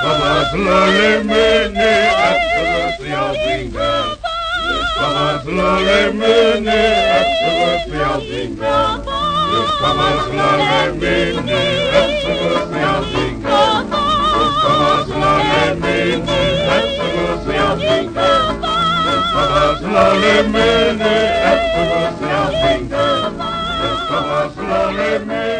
Kamas lale mene atsagas yazinga. Kamas lale mene atsagas yazinga. Kamas lale mene atsagas yazinga. Kamas lale mene atsagas yazinga. Kamas lale mene atsagas yazinga. Kamas lale mene